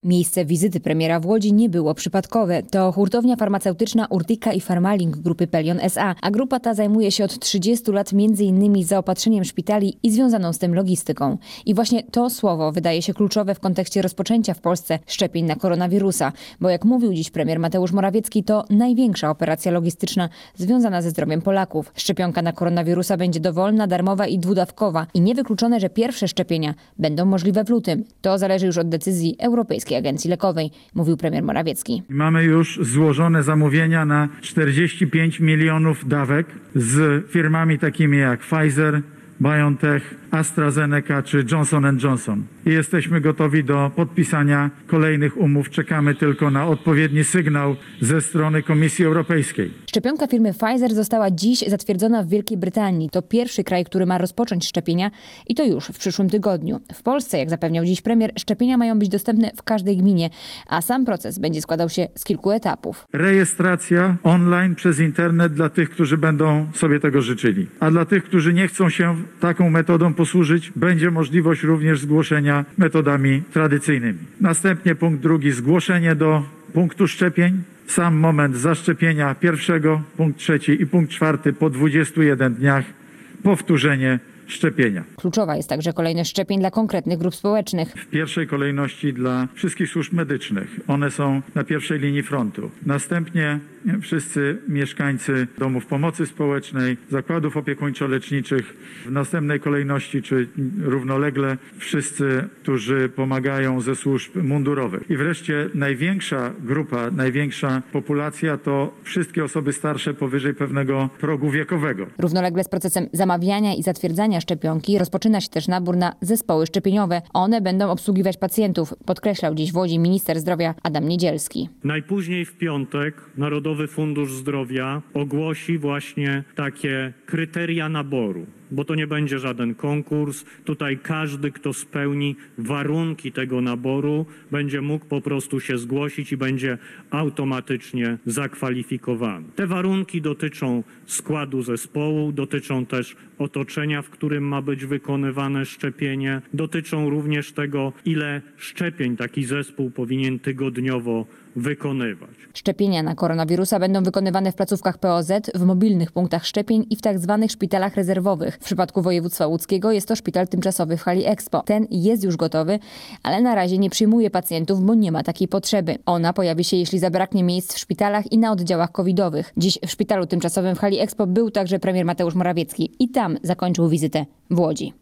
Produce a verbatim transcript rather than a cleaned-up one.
Miejsce wizyty premiera w Łodzi nie było przypadkowe. To hurtownia farmaceutyczna Urtica i Pharmalink grupy Pelion S A, a grupa ta zajmuje się od trzydziestu lat między innymi zaopatrzeniem szpitali i związaną z tym logistyką. I właśnie to słowo wydaje się kluczowe w kontekście rozpoczęcia w Polsce szczepień na koronawirusa, bo jak mówił dziś premier Mateusz Morawiecki, to największa operacja logistyczna związana ze zdrowiem Polaków. Szczepionka na koronawirusa będzie dowolna, darmowa i dwudawkowa i niewykluczone, że pierwsze szczepienia będą możliwe w lutym. To zależy już od decyzji Europejskiej Agencji Lekowej, mówił premier Morawiecki. Mamy już złożone zamówienia na czterdzieści pięć milionów dawek z firmami takimi jak Pfizer, BioNTech, AstraZeneca czy Johnson and Johnson. I jesteśmy gotowi do podpisania kolejnych umów. Czekamy tylko na odpowiedni sygnał ze strony Komisji Europejskiej. Szczepionka firmy Pfizer została dziś zatwierdzona w Wielkiej Brytanii. To pierwszy kraj, który ma rozpocząć szczepienia i to już w przyszłym tygodniu. W Polsce, jak zapewniał dziś premier, szczepienia mają być dostępne w każdej gminie, a sam proces będzie składał się z kilku etapów. Rejestracja online przez internet dla tych, którzy będą sobie tego życzyli. A dla tych, którzy nie chcą się taką metodą posłużyć, będzie możliwość również zgłoszenia metodami tradycyjnymi. Następnie punkt drugi, zgłoszenie do punktu szczepień. Sam moment zaszczepienia pierwszego, punkt trzeci i punkt czwarty po dwudziestu jeden dniach powtórzenie szczepienia. Kluczowa jest także kolejność szczepień dla konkretnych grup społecznych. W pierwszej kolejności dla wszystkich służb medycznych. One są na pierwszej linii frontu. Następnie wszyscy mieszkańcy domów pomocy społecznej, zakładów opiekuńczo-leczniczych. W następnej kolejności, czy równolegle, wszyscy, którzy pomagają ze służb mundurowych. I wreszcie największa grupa, największa populacja to wszystkie osoby starsze powyżej pewnego progu wiekowego. Równolegle z procesem zamawiania i zatwierdzania szczepionki rozpoczyna się też nabór na zespoły szczepieniowe. One będą obsługiwać pacjentów, podkreślał dziś w Łodzi minister zdrowia Adam Niedzielski. Najpóźniej w piątek Narodowy Fundusz Zdrowia ogłosi właśnie takie kryteria naboru, bo to nie będzie żaden konkurs. Tutaj każdy, kto spełni warunki tego naboru, będzie mógł po prostu się zgłosić i będzie automatycznie zakwalifikowany. Te warunki dotyczą składu zespołu, dotyczą też otoczenia, w którym ma być wykonywane szczepienie, dotyczą również tego, ile szczepień taki zespół powinien tygodniowo wykonywać. Szczepienia na koronawirusa będą wykonywane w placówkach P O Z, w mobilnych punktach szczepień i w tak zwanych szpitalach rezerwowych. W przypadku województwa łódzkiego jest to szpital tymczasowy w hali Expo. Ten jest już gotowy, ale na razie nie przyjmuje pacjentów, bo nie ma takiej potrzeby. Ona pojawi się, jeśli zabraknie miejsc w szpitalach i na oddziałach covidowych. Dziś w szpitalu tymczasowym w hali Expo był także premier Mateusz Morawiecki i tam zakończył wizytę w Łodzi.